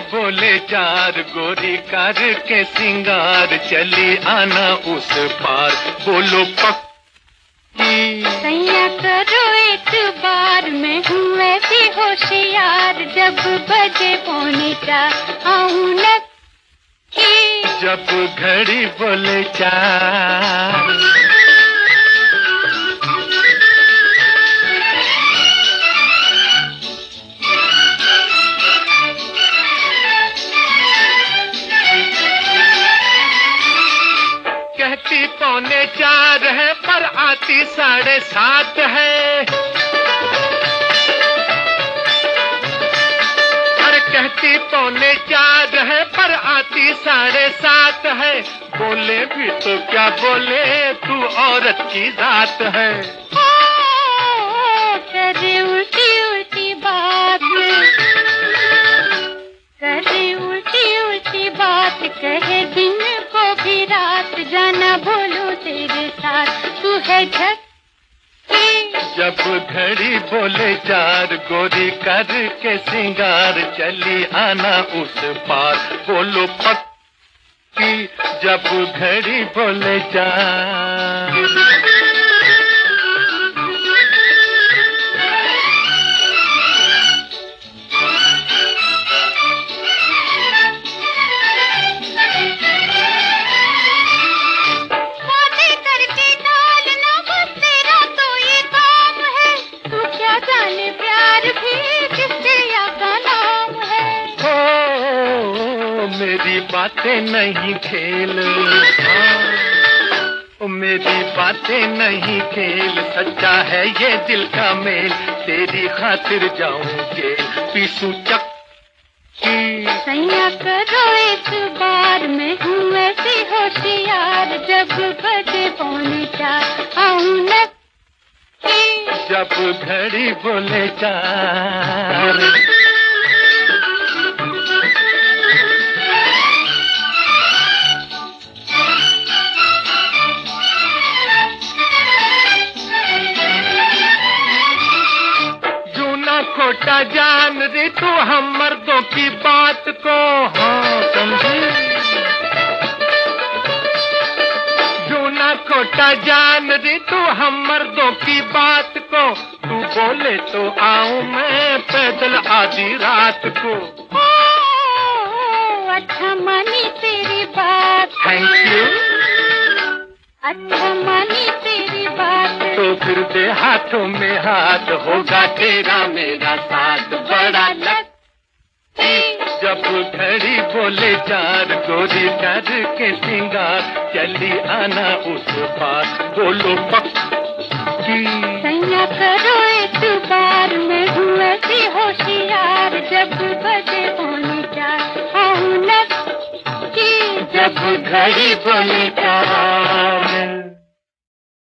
बोले चार गोरी करके सिंगार चली आना उस पार बोलो पक्की सैया करो एक बार मैं हूँ ऐसी होशियार जब बजे पौने चार आऊं नक्की जब घड़ी बोले चार कहती पौने चार है पर आती 7:30 है। अरे कहती पौने चार है पर आती 7:30 है। बोले भी तो क्या बोले तू औरत की जात है। करे उल्टी उल्टी बात करे उल्टी उल्टी बात कहे दिन को भी रात जाना बोलूं तेरे साथ तू है झक्की जब घड़ी बोले चार गोरी करके सिंगार चली आना उस पार बोलो पक्की जब घड़ी बोले चार मेरी बातें नहीं खेल मेरी बातें नहीं खेल सच्चा है ये दिल का मेल तेरी खातिर जाऊं जेल पीसू चक्की सैया करो एक बार मैं हूँ ऐसी होशियार जब बजे पौने चार आऊं नक्की जब घड़ी बोले चार खोटा जान रे तू हम मर्दों की बात को हाँ समझी जो ना खोटा जान रे तू हम मर्दों की बात को तू बोले तो आऊं मैं पैदल आधी रात को अच्छा मानी तेरी बात थैंक यू अच्छा मानी तेरी बात तो फिर दे हाथों में हाथ होगा तेरा मेरा साथ बड़ा लक्की जब घड़ी बोले चार गोरी करके सिंगार चली आना उस पार बोलो पक्की सैया करो एक बार मैं हूँ ऐसी होशियार जब बजे पौने चार आऊं नक्की जब घड़ी बोले चार